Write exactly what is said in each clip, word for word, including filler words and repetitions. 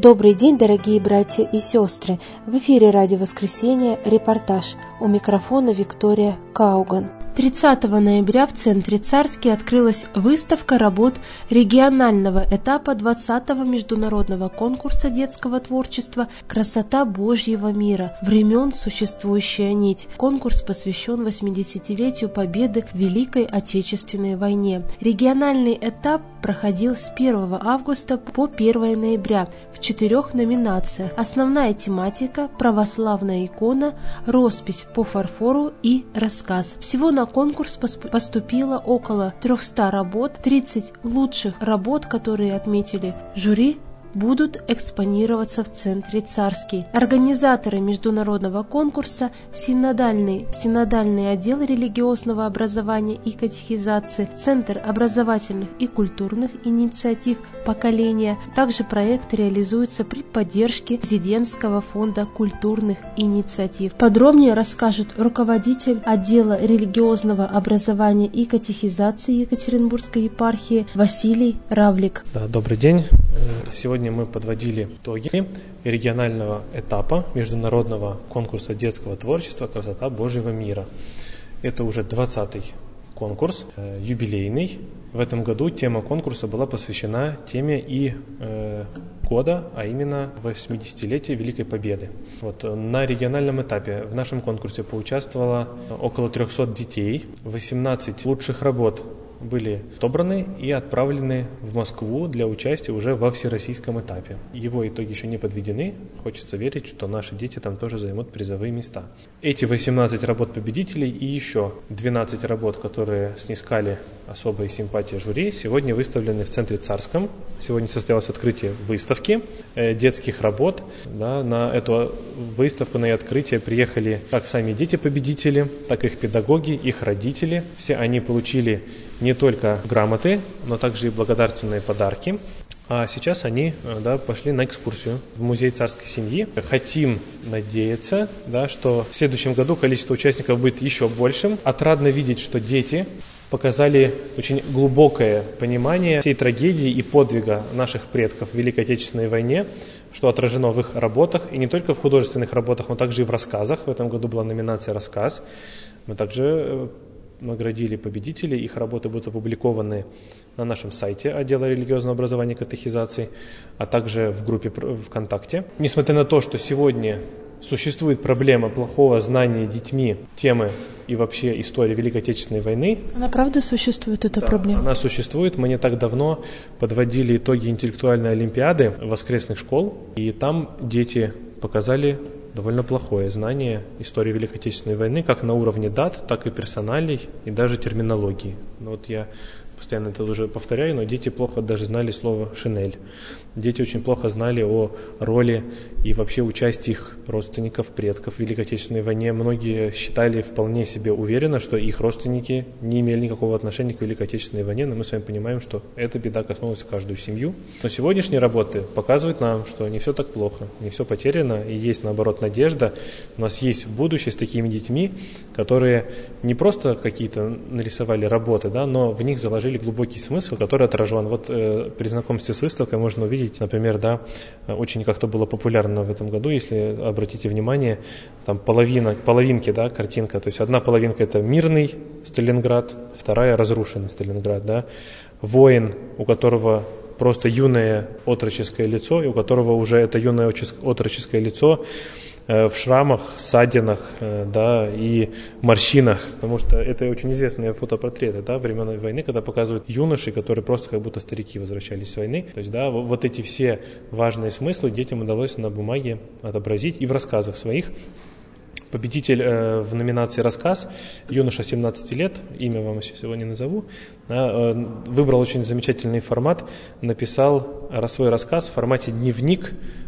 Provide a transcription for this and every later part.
Добрый день, дорогие братья и сестры! В эфире «Радио Воскресенье», репортаж. У микрофона Виктория Кауган. тридцатого ноября в Центре Царский открылась выставка работ регионального этапа двадцатого международного конкурса детского творчества «Красота Божьего мира. Времен существующая нить». Конкурс посвящен восьмидесятилетию победы в Великой Отечественной войне. Региональный этап проходил с первого августа по первое ноября в четырех номинациях. Основная тематика – православная икона, роспись по фарфору и рассказ. Всего на конкурс поступило около трехсот работ. тридцать лучших работ, которые отметили жюри, будут экспонироваться в Центре Царский. Организаторы международного конкурса – Синодальный, Синодальный отдел религиозного образования и катехизации, Центр образовательных и культурных инициатив поколения. Также проект реализуется при поддержке Президентского фонда культурных инициатив. Подробнее расскажет руководитель отдела религиозного образования и катехизации Екатеринбургской епархии Василий Равлик. Да, добрый день. Сегодня мы подводили итоги регионального этапа международного конкурса детского творчества «Красота Божьего мира». Это уже двадцатый конкурс, э, юбилейный. В этом году тема конкурса была посвящена теме и э, года, а именно восьмидесятилетию Великой Победы. Вот, на региональном этапе в нашем конкурсе поучаствовало около трехсот детей, восемнадцать лучших работ были отобраны и отправлены в Москву для участия уже во всероссийском этапе. Его итоги еще не подведены. Хочется верить, что наши дети там тоже займут призовые места. Эти восемнадцать работ победителей и еще двенадцать работ, которые снискали особые симпатии жюри, сегодня выставлены в Центре Царском. Сегодня состоялось открытие выставки э, детских работ. Да, на эту выставку, на ее открытие приехали как сами дети-победители, так и их педагоги, их родители. Все они получили не только грамоты, но также и благодарственные подарки. А сейчас они да, пошли на экскурсию в музей царской семьи. Хотим надеяться, да, что в следующем году количество участников будет еще большим. Отрадно видеть, что дети показали очень глубокое понимание всей трагедии и подвига наших предков в Великой Отечественной войне, что отражено в их работах, и не только в художественных работах, но также и в рассказах. В этом году была номинация «Рассказ». Мы также наградили победителей, их работы будут опубликованы на нашем сайте отдела религиозного образования и катехизации, а также в группе ВКонтакте. Несмотря на то, что сегодня существует проблема плохого знания детьми темы и вообще истории Великой Отечественной войны. Она правда существует, эта да, проблема? Она существует. Мы не так давно подводили итоги интеллектуальной олимпиады воскресных школ, и там дети показали довольно плохое знание истории Великой Отечественной войны, как на уровне дат, так и персоналей, и даже терминологии. Но вот я постоянно это уже повторяю, но дети плохо даже знали слово «шинель». Дети очень плохо знали о роли и вообще участии их родственников, предков в Великой Отечественной войне. Многие считали вполне себе уверенно, что их родственники не имели никакого отношения к Великой Отечественной войне, но мы с вами понимаем, что эта беда коснулась каждую семью. Но сегодняшние работы показывают нам, что не все так плохо, не все потеряно, и есть, наоборот, надежда. У нас есть будущее с такими детьми, которые не просто какие-то нарисовали работы, да, но в них заложили глубокий смысл, который отражен. Вот э, при знакомстве с выставкой можно увидеть, например, да, очень как-то было популярно в этом году, если обратите внимание, там половина, половинки, да, картинка, то есть одна половинка это мирный Сталинград, вторая разрушенный Сталинград, да, воин, у которого просто юное отроческое лицо, и у которого уже это юное отроческое лицо в шрамах, ссадинах, да, и морщинах, потому что это очень известные фотопортреты, да, времен войны, когда показывают юношей, которые просто как будто старики возвращались с войны. То есть, да, вот эти все важные смыслы детям удалось на бумаге отобразить и в рассказах своих. Победитель э, в номинации «Рассказ», юноша семнадцати лет, имя вам сегодня назову, да, э, выбрал очень замечательный формат, написал свой рассказ в формате дневник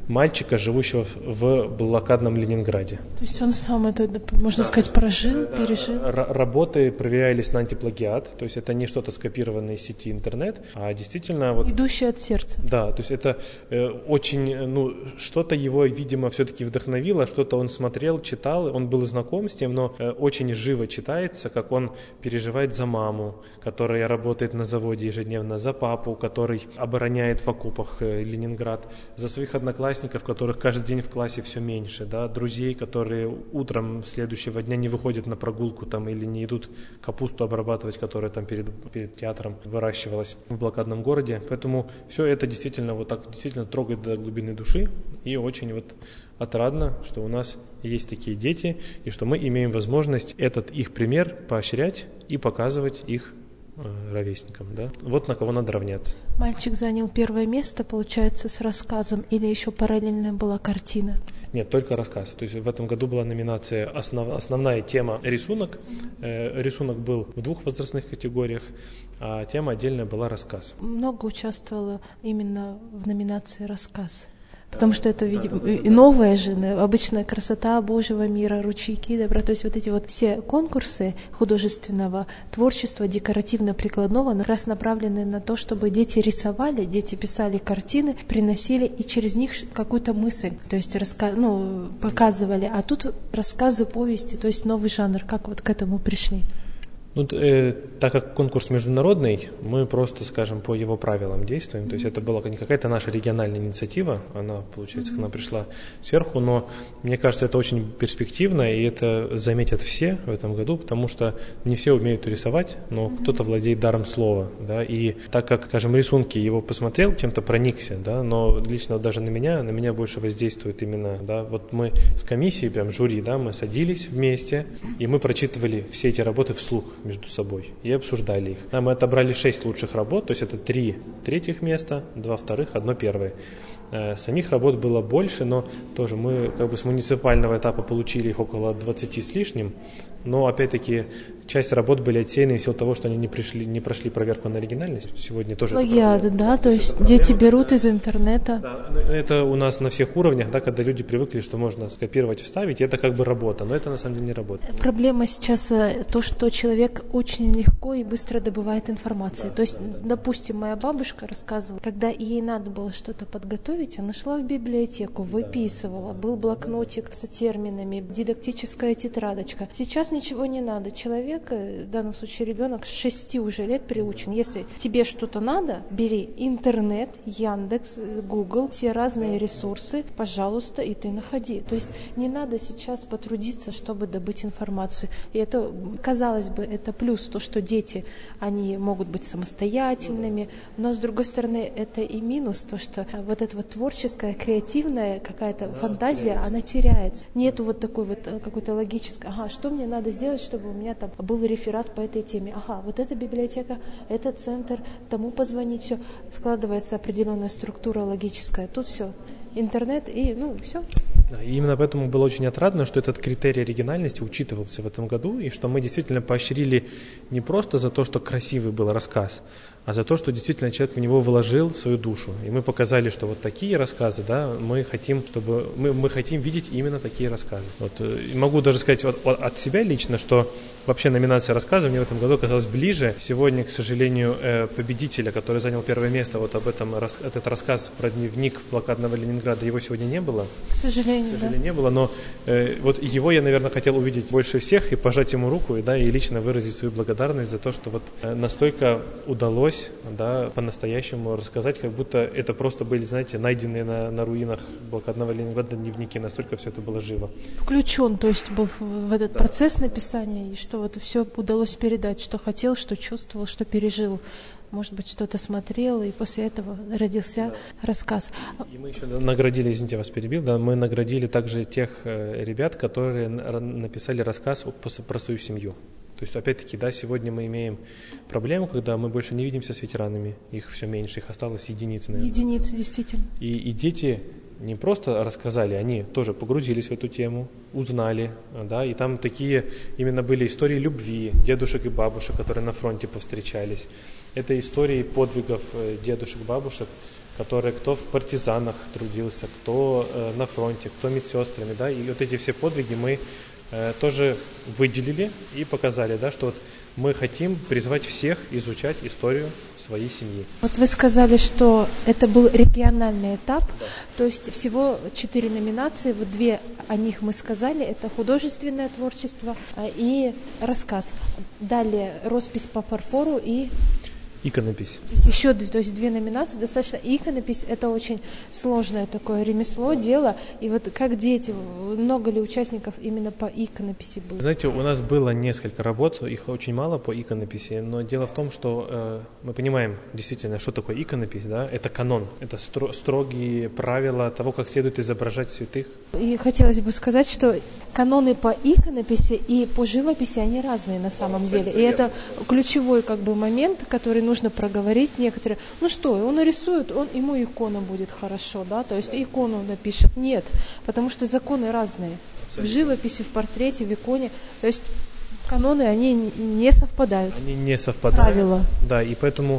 мальчика, живущего в блокадном Ленинграде. То есть он сам это, можно да. сказать, прожил, да. пережил? Р- работы проверялись на антиплагиат, то есть это не что-то скопированное из сети интернет, а действительно... Вот, идущее от сердца. Да, то есть это э, очень, ну, что-то его, видимо, все-таки вдохновило, что-то он смотрел, читал, он был знаком с тем, но э, очень живо читается, как он переживает за маму, которая работает на заводе ежедневно, за папу, который обороняет в окопах э, Ленинград, за своих одноклассников, которых каждый день в классе все меньше, да, друзей, которые утром следующего дня не выходят на прогулку там или не идут капусту обрабатывать, которая там перед, перед театром выращивалась в блокадном городе. Поэтому все это действительно вот так действительно трогает до глубины души и очень вот отрадно, что у нас есть такие дети и что мы имеем возможность этот их пример поощрять и показывать их ровесникам, да? Вот на кого надо равняться. Мальчик занял первое место, получается, с рассказом, или еще параллельно была картина? Нет, только рассказ. То есть в этом году была номинация основ, основная тема рисунок. Э, рисунок был в двух возрастных категориях, а тема отдельная была рассказ. Много участвовало именно в номинации рассказ. Потому что это, видимо, и новая же, обычная красота Божьего мира, ручейки, добра. То есть вот эти вот все конкурсы художественного творчества, декоративно-прикладного, как раз направлены на то, чтобы дети рисовали, дети писали картины, приносили и через них какую-то мысль, то есть раска... ну, показывали. А тут рассказы, повести, то есть новый жанр. Как вот к этому пришли? Ну, э, так как конкурс международный, мы просто, скажем, по его правилам действуем. То есть это была не какая-то наша региональная инициатива, она, получается, к нам пришла сверху, но мне кажется, это очень перспективно, и это заметят все в этом году, потому что не все умеют рисовать, но кто-то владеет даром слова, да, и так как, скажем, рисунки его посмотрел, чем-то проникся, да, но лично даже на меня, на меня больше воздействует именно, да, вот мы с комиссией, прям жюри, да, мы садились вместе, и мы прочитывали все эти работы вслух между собой и обсуждали их. А мы отобрали шесть лучших работ, то есть это три третьих места, два вторых, одно первое. Самих работ было больше, но тоже мы как бы с муниципального этапа получили их около двадцати с лишним, но опять-таки часть работ были отсеяны в силу того, что они не, пришли, не прошли проверку на оригинальность. Сегодня тоже плагиаты, да, то есть дети берут из интернета. Да, это у нас на всех уровнях, да, когда люди привыкли, что можно скопировать, вставить, и это как бы работа, но это на самом деле не работа. Проблема сейчас то, что человек очень легко и быстро добывает информацию. Да, то есть, да, да. допустим, моя бабушка рассказывала, когда ей надо было что-то подготовить, она шла в библиотеку, выписывала, да. был блокнотик с терминами, дидактическая тетрадочка. Сейчас ничего не надо. Человек, в данном случае ребенок, с шести уже лет приучен. Если тебе что-то надо, бери интернет, Яндекс, Google, все разные ресурсы, пожалуйста, и ты находи. То есть не надо сейчас потрудиться, чтобы добыть информацию. И это, казалось бы, это плюс, то, что дети, они могут быть самостоятельными, но, с другой стороны, это и минус, то, что вот эта вот творческая, креативная какая-то фантазия, она теряется. Нету вот такой вот какой-то логической, ага, что мне надо сделать, чтобы у меня там был реферат по этой теме. Ага, вот эта библиотека, этот центр, тому позвонить, все. Складывается определенная структура логическая. Тут все. Интернет и, ну, все. Да, и именно поэтому было очень отрадно, что этот критерий оригинальности учитывался в этом году, и что мы действительно поощрили не просто за то, что красивый был рассказ, а за то, что действительно человек в него вложил свою душу. И мы показали, что вот такие рассказы, да, мы хотим, чтобы мы, мы хотим видеть именно такие рассказы. Вот, и могу даже сказать от, от себя лично, что вообще номинация рассказа мне в этом году оказалась ближе. Сегодня, к сожалению, победителя, который занял первое место, вот об этом, этот рассказ про дневник блокадного Ленинграда, его сегодня не было. К сожалению, К сожалению, да. не было, но э, вот его я, наверное, хотел увидеть больше всех и пожать ему руку, и, да, и лично выразить свою благодарность за то, что вот э, настолько удалось, да, по-настоящему рассказать, как будто это просто были, знаете, найденные на, на руинах блокадного Ленинграда дневники, настолько все это было живо. Включен, то есть был в, в этот да. процесс написания, и что вот все удалось передать, что хотел, что чувствовал, что пережил. Может быть, что-то смотрел, и после этого родился да. рассказ. И мы еще наградили, извините, вас перебил, да, мы наградили также тех э, ребят, которые написали рассказ про свою семью. То есть, опять-таки, да, сегодня мы имеем проблему, когда мы больше не видимся с ветеранами, их все меньше, их осталось единицы, наверное. Единицы, действительно. И, и дети не просто рассказали, они тоже погрузились в эту тему, узнали, да, и там такие именно были истории любви дедушек и бабушек, которые на фронте повстречались. Это истории подвигов дедушек, бабушек, которые кто в партизанах трудился, кто э, на фронте, кто медсестрами, да, и вот эти все подвиги мы э, тоже выделили и показали, да, что вот мы хотим призвать всех изучать историю своей семьи. Вот вы сказали, что это был региональный этап, да. То есть всего четыре номинации, вот две о них мы сказали, это художественное творчество и рассказ. Далее роспись по фарфору и... иконопись. Еще то есть две номинации, достаточно. Иконопись – это очень сложное такое ремесло, дело. И вот как дети, много ли участников именно по иконописи было? Знаете, у нас было несколько работ, их очень мало по иконописи, но дело в том, что э, мы понимаем действительно, что такое иконопись, да? Это канон, это стро- строгие правила того, как следует изображать святых. И хотелось бы сказать, что каноны по иконописи и по живописи, они разные на самом деле. И это ключевой как бы момент, который нужно проговорить некоторые. Ну что, он нарисует, он, ему икона будет хорошо, да, то есть икону напишет. Нет, потому что законы разные. В живописи, в портрете, в иконе. То есть каноны, они не совпадают. Они не совпадают. Правила. Да, и поэтому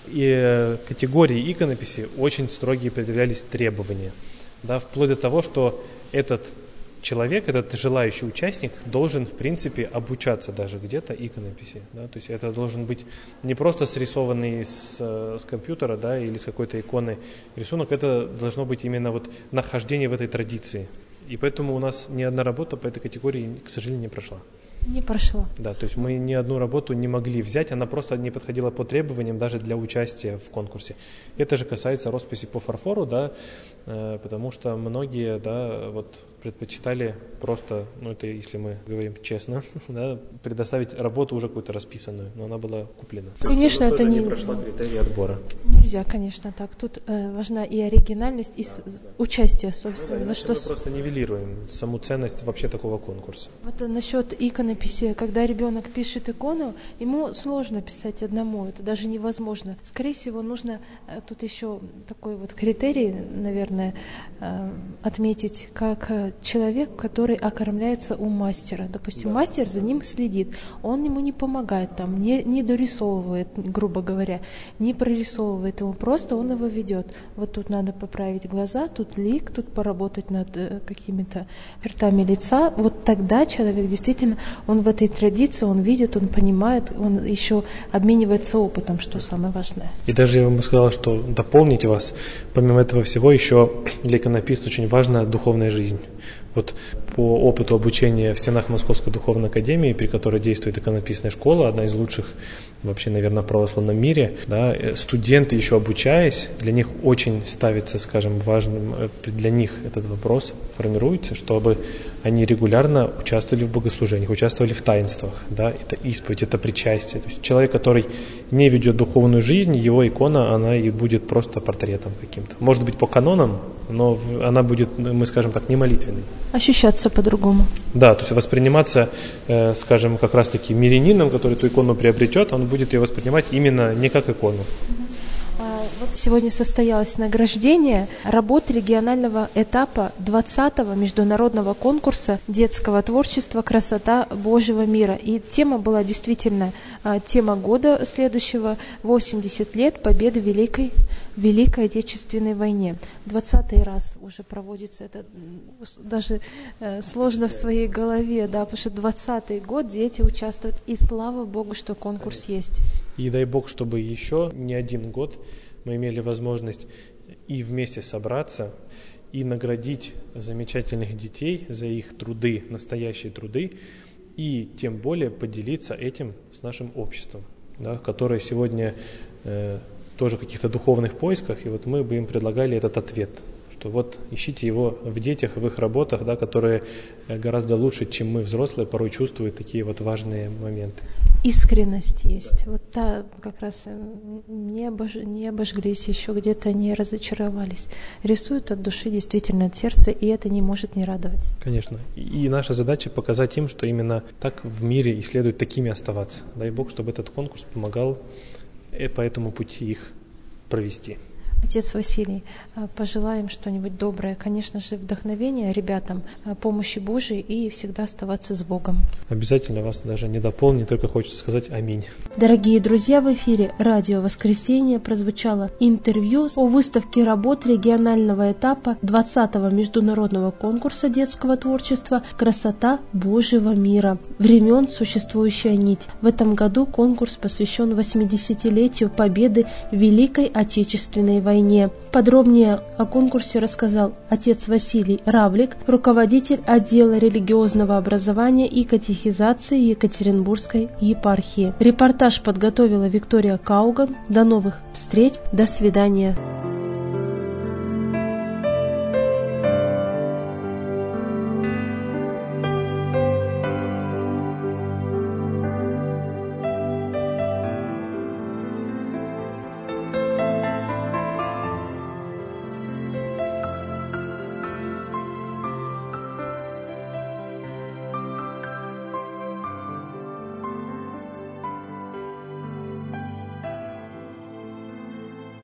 и категории иконописи очень строгие предъявлялись требования. Да, вплоть до того, что этот человек, этот желающий участник должен, в принципе, обучаться даже где-то иконописи. Да? То есть это должен быть не просто срисованный с, с компьютера, да, или с какой-то иконы рисунок, это должно быть именно вот нахождение в этой традиции. И поэтому у нас ни одна работа по этой категории, к сожалению, не прошла. Не прошла. Да, то есть мы ни одну работу не могли взять, она просто не подходила по требованиям даже для участия в конкурсе. Это же касается росписи по фарфору, да, э, потому что многие, да, вот предпочитали просто, ну это если мы говорим честно, да, предоставить работу уже какую-то расписанную, но она была куплена. Конечно, это не... не прошла критерии отбора. Нельзя, конечно, так. Тут э, важна и оригинальность, и с... участие, собственно. Ну, да, за что... Мы просто нивелируем саму ценность вообще такого конкурса. Вот насчет иконописи, когда ребенок пишет икону, ему сложно писать одному, это даже невозможно. Скорее всего, нужно э, тут еще такой вот критерий, наверное, э, отметить, как э, человек, который окормляется у мастера. Допустим, да. Мастер за ним следит, он ему не помогает, там, не, не дорисовывает, грубо говоря, не прорисовывает ему, просто он его ведет. Вот тут надо поправить глаза, тут лик, тут поработать над э, какими-то чертами лица. Вот тогда человек действительно, он в этой традиции, он видит, он понимает, он еще обменивается опытом, что самое важное. И даже я вам сказал, что дополнить вас, помимо этого всего, еще для иконописца очень важна духовная жизнь. Вот по опыту обучения в стенах Московской духовной академии, при которой действует иконописная школа, одна из лучших вообще, наверное, в православном мире, да, студенты, еще обучаясь, для них очень ставится, скажем, важным, для них этот вопрос формируется, чтобы они регулярно участвовали в богослужениях, участвовали в таинствах, да, это исповедь, это причастие. То есть человек, который не ведет духовную жизнь, его икона, она и будет просто портретом каким-то. Может быть, по канонам, но она будет, мы скажем так, не молитвенной. Ощущаться по-другому. Да, то есть восприниматься, э, скажем, как раз-таки мирянином, который эту икону приобретет, он будет ее воспринимать именно не как икону. Вот сегодня состоялось награждение работы регионального этапа двадцатого международного конкурса детского творчества «Красота Божьего мира». И тема была действительно тема года следующего – восемьдесят лет победы в Великой, Великой Отечественной войне. двадцатый раз уже проводится это, даже сложно в своей голове, да, потому что двадцатый год дети участвуют, и слава Богу, что конкурс есть. И дай Бог, чтобы еще не один год мы имели возможность и вместе собраться, и наградить замечательных детей за их труды, настоящие труды, и тем более поделиться этим с нашим обществом, да, которое сегодня э, тоже в каких-то духовных поисках, и вот мы бы им предлагали этот ответ, что вот ищите его в детях, в их работах, да, которые гораздо лучше, чем мы, взрослые, порой чувствуют такие вот важные моменты. Искренность есть. Вот та как раз не, обож... не обожглись, еще где-то не разочаровались. Рисуют от души, действительно от сердца, и это не может не радовать. Конечно. И наша задача показать им, что именно так в мире и следует такими оставаться. Дай Бог, чтобы этот конкурс помогал по этому пути их провести. Отец Василий, пожелаем что-нибудь доброе, конечно же, вдохновения ребятам, помощи Божией и всегда оставаться с Богом. Обязательно вас даже не дополню, только хочется сказать аминь. Дорогие друзья, в эфире «Радио Воскресенье» прозвучало интервью о выставке работ регионального этапа двадцатого международного конкурса детского творчества «Красота Божьего мира. Времен существующая нить». В этом году конкурс посвящен восьмидесятилетию победы в Великой Отечественной войне. Подробнее о конкурсе рассказал отец Василий Равлик, руководитель отдела религиозного образования и катехизации Екатеринбургской епархии. Репортаж подготовила Виктория Кауган. До новых встреч, до свидания.